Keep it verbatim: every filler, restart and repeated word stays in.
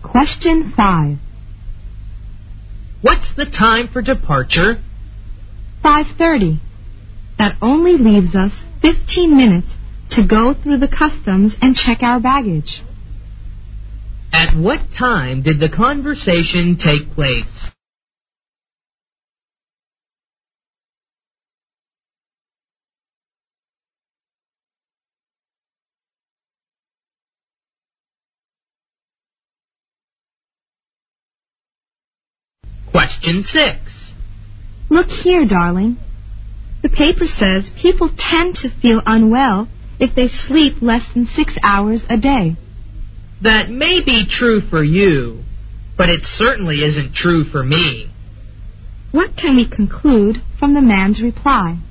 Question five. What's the time for departure? five thirty. That only leaves us fifteen minutes to go through the customs and check our baggage. At what time did the conversation take place? Question six. Look here, darling. The paper says people tend to feel unwell if they sleep less than six hours a day. That may be true for you, but it certainly isn't true for me. What can we conclude from the man's reply?